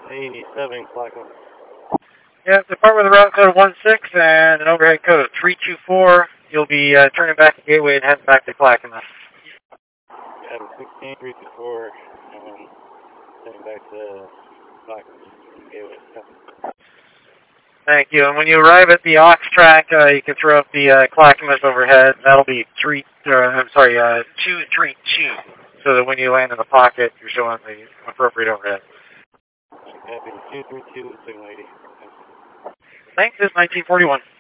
87 Clackamas. Yeah, depart with a route code of 16 and an overhead code of 324. You'll be turning back to Gateway and heading back to Clackamas. Adam 16, 324, heading back to Clackamas. Gateway. Thank you. And when you arrive at the aux track, you can throw up the Clackamas overhead. That'll be 232, so that when you land in the pocket, you're showing the appropriate overhead. Copy 232, Signal 80. Thanks, this is 1941.